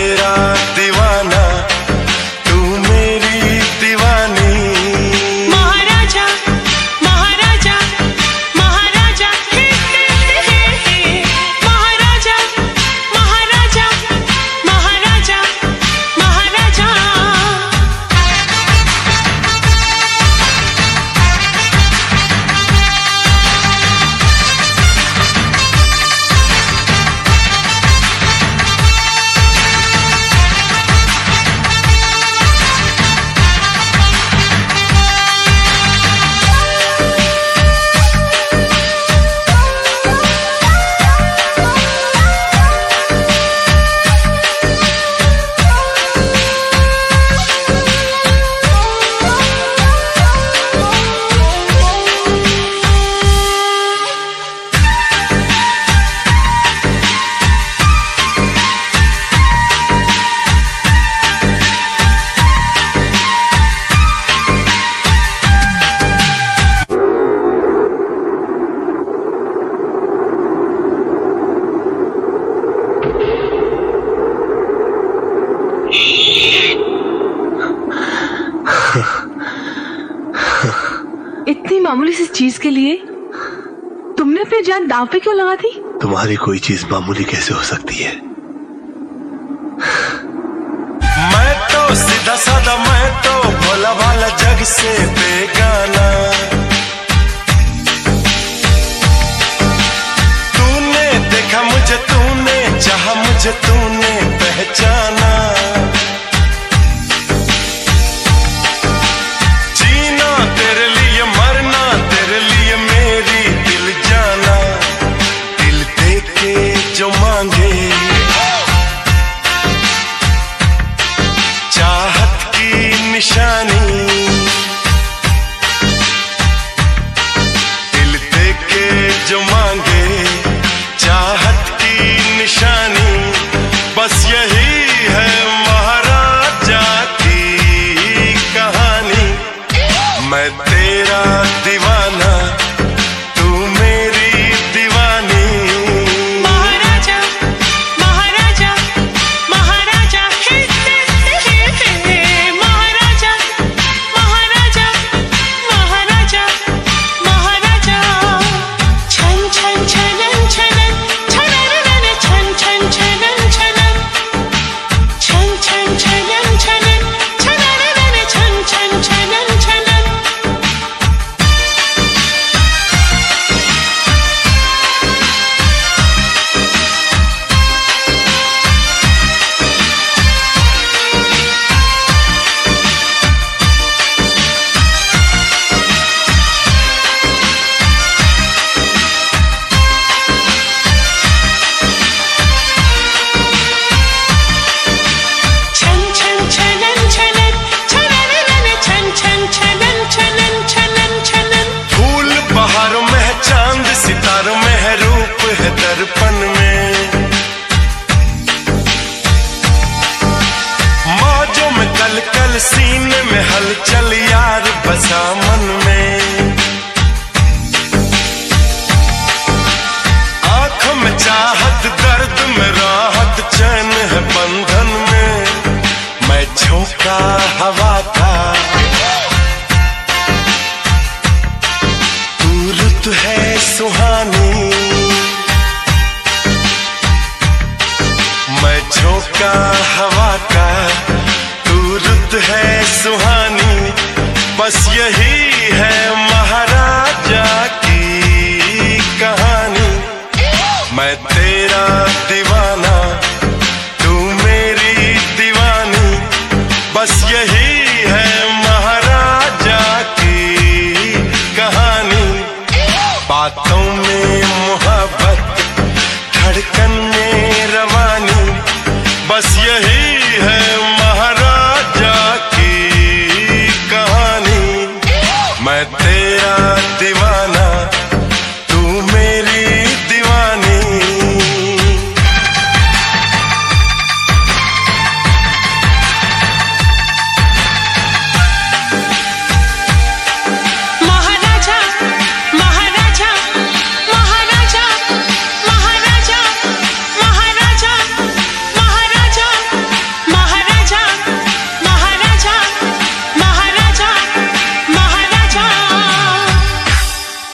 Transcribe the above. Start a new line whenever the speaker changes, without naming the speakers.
तेरा दीवाना, तू मेरी दीवानी।
महाराजा महाराजा महाराजा हे हे हे, महाराजा महाराजा महाराजा महाराजा।
इतनी मामूली सी चीज के लिए तुमने अपनी जान दांव पे क्यों लगा दी?
तुम्हारी कोई चीज मामूली कैसे हो सकती है?
मैं तो सीधा साधा, मैं तो भोला भाला, जग से बेगाना। तूने देखा मुझे, तूने चाहा मुझे, तूने पहचाना। जीना तेरे लिए, मरना तेरे लिए, मेरी दिल जाना। दिल दे के जो मांगे, चाहत की निशानी। दिल दे के जो मांगे, चाहत की निशानी। बस यही है महाराजा की कहानी। मैं तेरा दीवाना, तू मेरी दीवानी।
महाराजा महाराजा महाराजा हे हे हे, महाराजा महाराजा महाराजा महाराजा। छन छन छनन छनन छनन छन छन छनन छनन, छन छन छनन छनन छनन छन छन छनन छनन। छन छन छनन छनन छनन छन छन छनन छनन छनन छनन।
फूल बहारों में है, चांद सितारों में है, रूप है दर्पण में। मौजों में कल कल, सीने में हलचल, यार बसा मन में। आंखों में चाहत, दर्द में राहत, चैन है बंधन में। मैं झोंका हवा का, तू रुत है सुहानी। मैं झोंका हवा का, तू रुत है सुहानी।